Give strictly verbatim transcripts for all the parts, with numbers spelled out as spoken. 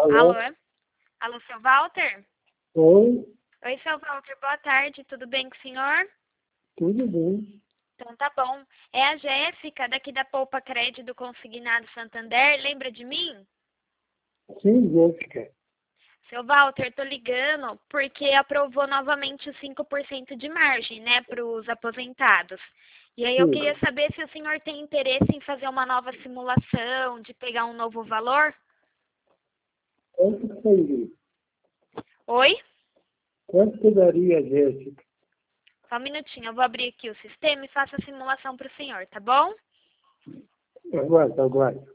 Alô? Alô? Alô, seu Walter? Oi, Oi, seu Walter, boa tarde, tudo bem com o senhor? tudo bem? Então tá bom. É a Jéssica, daqui da Poupa Crédito Consignado Santander, lembra de mim? Sim, Jéssica. Seu Walter, tô ligando porque aprovou novamente os cinco por cento de margem, né, para os aposentados. E aí eu Sim. queria saber se o senhor tem interesse em fazer uma nova simulação, de pegar um novo valor? Quanto que seria? Oi? Quanto que daria, Jéssica? Só um minutinho, eu vou abrir aqui o sistema e faço a simulação para o senhor, tá bom? Aguarda, aguarda.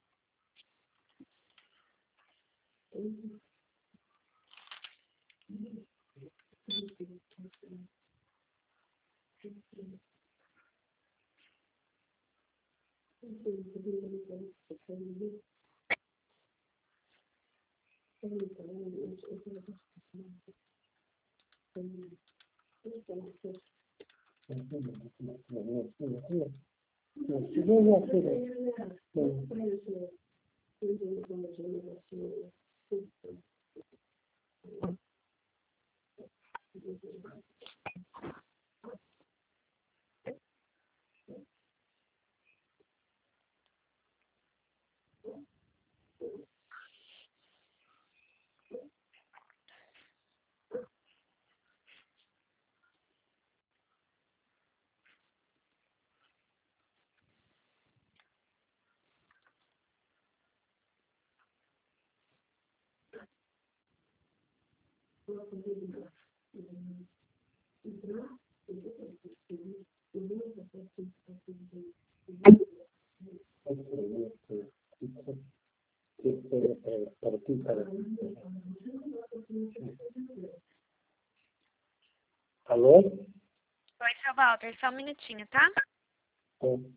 Alô? Oi, seu Walter, só um minutinho, tá? Sim.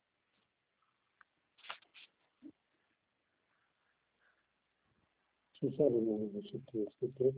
Você sabe o nome do seu escritor?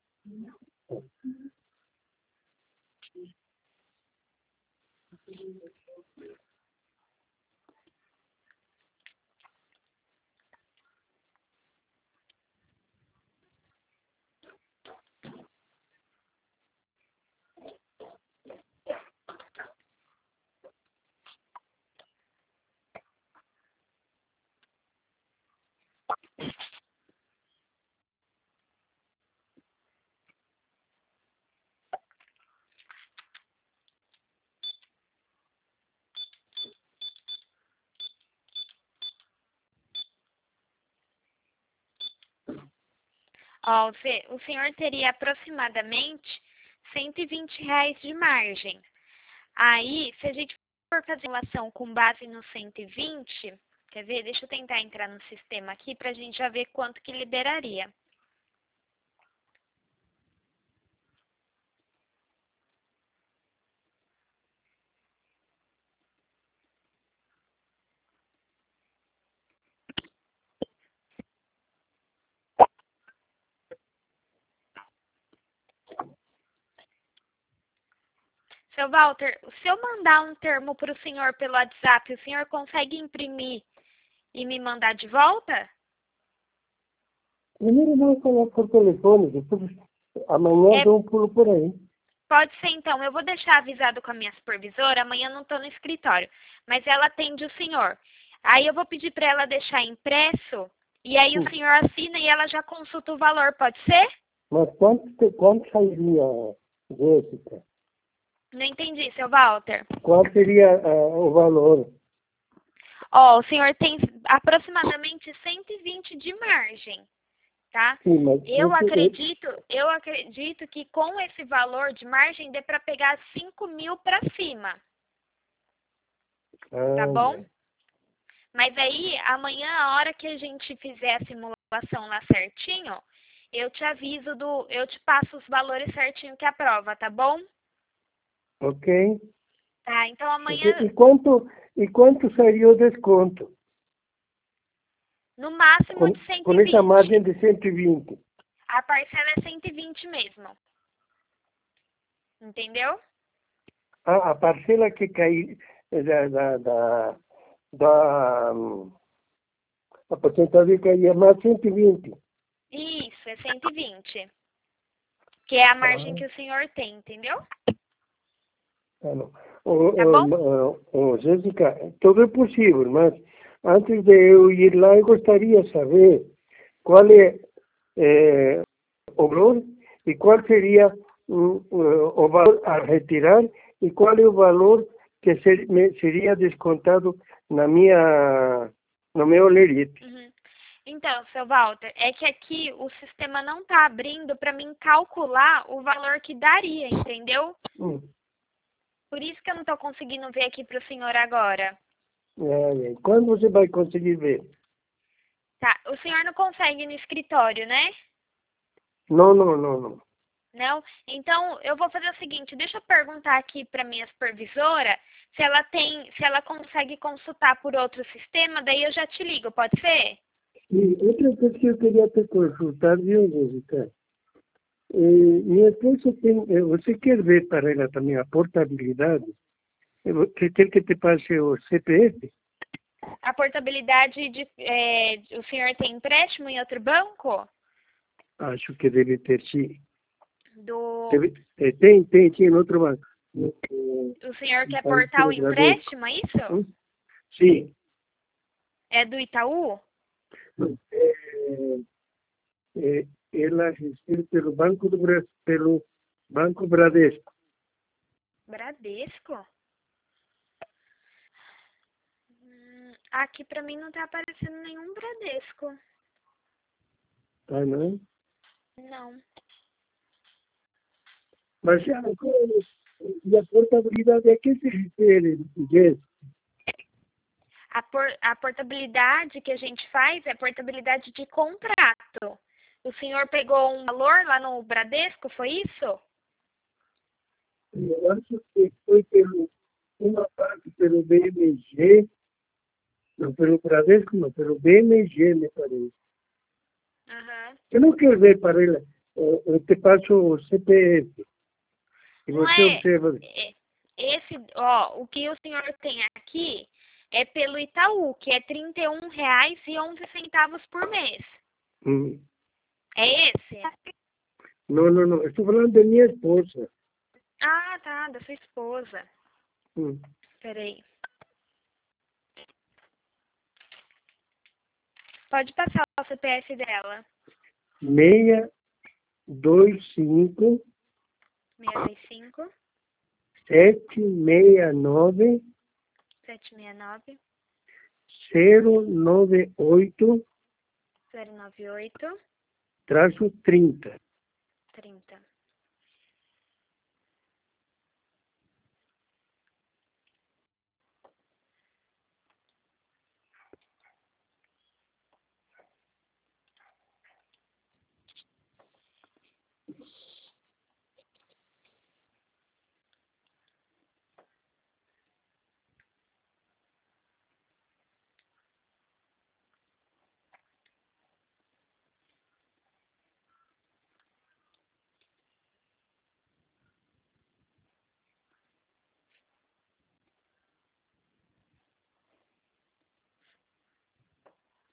Ó, o se- o senhor teria aproximadamente cento e vinte reais de margem. Aí, se a gente for fazer uma ação com base no cento e vinte, quer ver? Deixa eu tentar entrar no sistema aqui pra gente já ver quanto que liberaria. Seu Walter, se eu mandar um termo para o senhor pelo WhatsApp, o senhor consegue imprimir e me mandar de volta? Primeiro vamos falar por telefone, depois amanhã É, dou um pulo por aí. pode ser então. Eu vou deixar avisado com a minha supervisora. Amanhã eu não estou no escritório, mas ela atende o senhor. Aí eu vou pedir para ela deixar impresso e aí o Sim. senhor assina e ela já consulta o valor, pode ser? Mas quanto, te- quanto sairia, Jéssica? Não entendi, seu Walter. Qual seria ah, o valor? Ó, o senhor tem aproximadamente cento e vinte de margem, tá? Sim, mas Eu isso, é- acredito, eu acredito que com esse valor de margem dê para pegar cinco mil para cima, tá ah, bom? Mas aí, amanhã, a hora que a gente fizer a simulação lá certinho, eu te aviso do, eu te passo os valores certinho que aprova, tá bom? ok. Tá, então Ok. amanhã, E quanto, e quanto seria o desconto? no máximo Com, de cento com e essa margem vinte. de cento e vinte. A parcela é cento e vinte mesmo. Entendeu? A, a parcela que cai da, da, da, da hum, aposentadoria caía mais cento e vinte. Isso, é cento e vinte. Que é a margem Ah. que o senhor tem, entendeu? Ah, não. Ô, Tá ô, bom? ô, ô, Jéssica, tudo é possível, mas antes de eu ir lá, eu gostaria de saber qual é, é o valor e qual seria o, o, o valor a retirar e qual é o valor que ser, me, seria descontado na minha, no meu lerite. Uhum. Então, seu Walter, é que aqui o sistema não tá abrindo para mim calcular o valor que daria, entendeu? Hum. Por isso que eu não tô conseguindo ver aqui pro senhor agora. É, é. Quando você vai conseguir ver? Tá, o senhor não consegue ir no escritório, né? Não, não, não, não. Não? Então, eu vou fazer o seguinte, deixa eu perguntar aqui para minha supervisora se ela tem, se ela consegue consultar por outro sistema, daí eu já te ligo, pode ser? E outra coisa que eu queria te consultar, viu, Jéssica? Eh, minha esposa tem, eh, você quer ver para ela também a portabilidade? Eh, Você quer que te passe o C P F? A portabilidade de, é, o senhor tem empréstimo em outro banco? Acho que deve ter, sim. Do, Deve, eh, tem, tem, tem, em outro banco. No, o senhor no quer Banco portar o do Bradesco. empréstimo, é isso? Hum? Sim. É do Itaú? Eh, eh, ela recebe pelo Banco do Bra- pelo Banco Bradesco. Bradesco? Hum, aqui pra mim não tá aparecendo nenhum Bradesco. Ah, não? Não. Mas já, e a portabilidade a que se refere, Jéssica? A, por, a portabilidade que a gente faz é portabilidade de contrato. O senhor pegou um valor lá no Bradesco, foi isso? Eu acho que foi pelo, uma parte pelo B M G, não pelo Bradesco, não, pelo B M G, me parece. Aham. Eu não quero ver para ela, eu eu te passo o C P F, e Não você é, observa. é- esse, ó, o que o senhor tem aqui é pelo Itaú, que é trinta e um reais e onze centavos por mês. Hum. É esse? Não, não, não, estou falando de minha esposa. Ah, tá, da sua esposa. Hum. Peraí. Pode passar o C P F dela. seis dois cinco seis dois cinco, sete seis nove sete seis nove, zero nove oito zero nove oito, traço trinta. trinta.